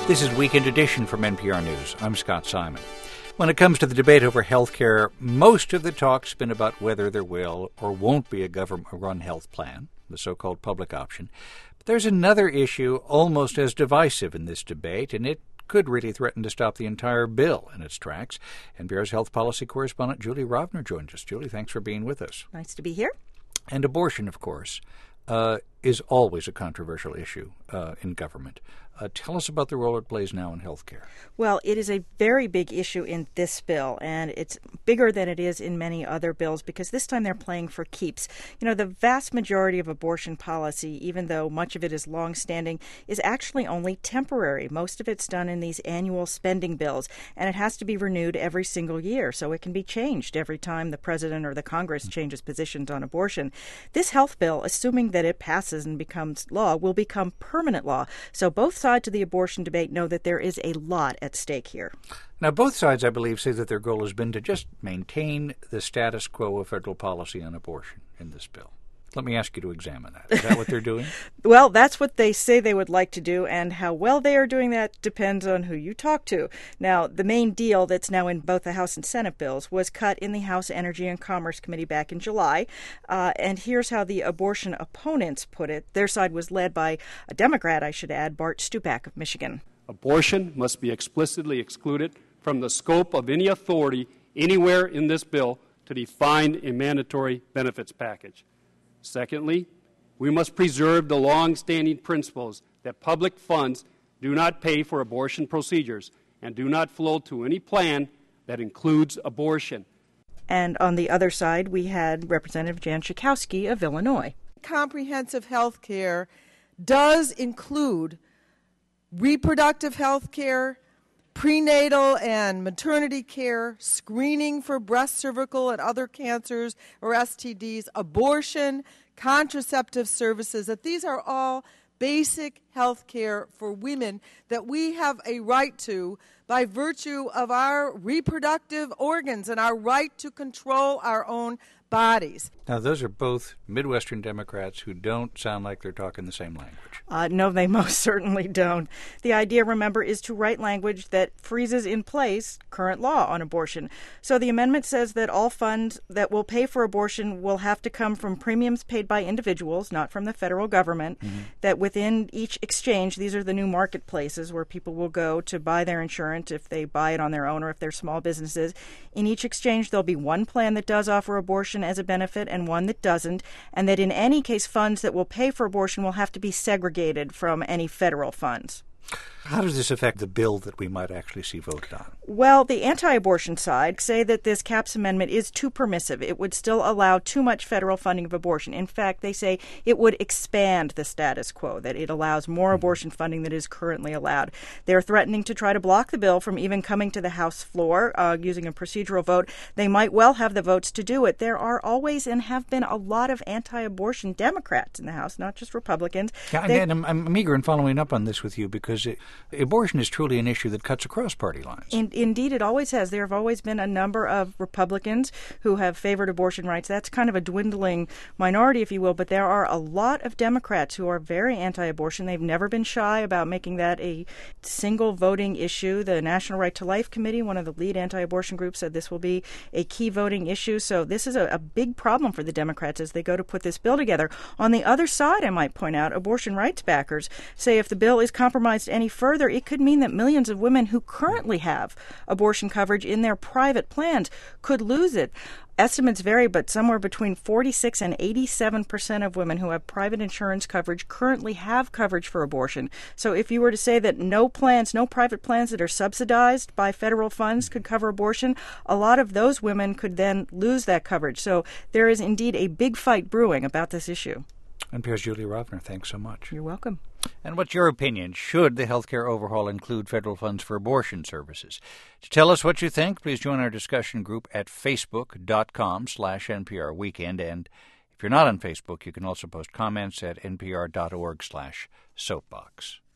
This is Weekend Edition from NPR News. I'm Scott Simon. When it comes to the debate over health care, most of the talk's been about whether there will or won't be a government-run health plan, the so-called public option. But there's another issue almost as divisive in this debate, and it could really threaten to stop the entire bill in its tracks. NPR's health policy correspondent Julie Rovner joins us. Julie, thanks for being with us. Nice to be here. And abortion, of course, is always a controversial issue in government. Tell us about the role it plays now in health care. Well, it is a very big issue in this bill, and it's bigger than it is in many other bills because this time they're playing for keeps. You know, the vast majority of abortion policy, even though much of it is longstanding, is actually only temporary. Most of it's done in these annual spending bills, and it has to be renewed every single year, so it can be changed every time the president or the Congress changes positions on abortion. This health bill, assuming that it passes and becomes law, will become permanent law. So both sides of the abortion debate know that there is a lot at stake here. Now, both sides, I believe, say that their goal has been to just maintain the status quo of federal policy on abortion in this bill. Let me ask you to examine that. Is that what they're doing? Well, that's what they say they would like to do, and how well they are doing that depends on who you talk to. Now, the main deal that's now in both the House and Senate bills was cut in the House Energy and Commerce Committee back in July, and here's how the abortion opponents put it. Their side was led by a Democrat, I should add, Bart Stupak of Michigan. Abortion must be explicitly excluded from the scope of any authority anywhere in this bill to define a mandatory benefits package. Secondly, we must preserve the long-standing principles that public funds do not pay for abortion procedures and do not flow to any plan that includes abortion. And on the other side, we had Representative Jan Schakowsky of Illinois. Comprehensive health care does include reproductive health care, prenatal and maternity care, screening for breast, cervical, and other cancers or STDs, abortion, contraceptive services, that these are all basic health care for women that we have a right to by virtue of our reproductive organs and our right to control our own bodies. Now, those are both Midwestern Democrats who don't sound like they're talking the same language. No, they most certainly don't. The idea, remember, is to write language that freezes in place current law on abortion. So the amendment says that all funds that will pay for abortion will have to come from premiums paid by individuals, not from the federal government, that within each exchange, these are the new marketplaces where people will go to buy their insurance if they buy it on their own or if they're small businesses. In each exchange, there'll be one plan that does offer abortion as a benefit and one that doesn't, and that in any case, funds that will pay for abortion will have to be segregated from any federal funds. How does this affect the bill that we might actually see voted on? Well, the anti-abortion side say that this Capps amendment is too permissive. It would still allow too much federal funding of abortion. In fact, they say it would expand the status quo, that it allows more abortion funding than is currently allowed. They're threatening to try to block the bill from even coming to the House floor using a procedural vote. They might well have the votes to do it. There are always and have been a lot of anti-abortion Democrats in the House, not just Republicans. Yeah, and I'm eager in following up on this with you because abortion is truly an issue that cuts across party lines. Indeed, it always has. There have always been a number of Republicans who have favored abortion rights. That's kind of a dwindling minority, if you will, but there are a lot of Democrats who are very anti-abortion. They've never been shy about making that a single voting issue. The National Right to Life Committee, one of the lead anti-abortion groups, said this will be a key voting issue. So this is a big problem for the Democrats as they go to put this bill together. On the other side, I might point out, abortion rights backers say if the bill is compromised any further, it could mean that millions of women who currently have abortion coverage in their private plans could lose it. Estimates vary, but somewhere between 46 and 87% of women who have private insurance coverage currently have coverage for abortion. So if you were to say that no private plans that are subsidized by federal funds could cover abortion, a lot of those women could then lose that coverage. So there is indeed a big fight brewing about this issue. NPR's Julie Rovner, thanks so much. You're welcome. And what's your opinion? Should the healthcare overhaul include federal funds for abortion services? To tell us what you think, please join our discussion group at facebook.com/NPR Weekend. And if you're not on Facebook, you can also post comments at npr.org/soapbox.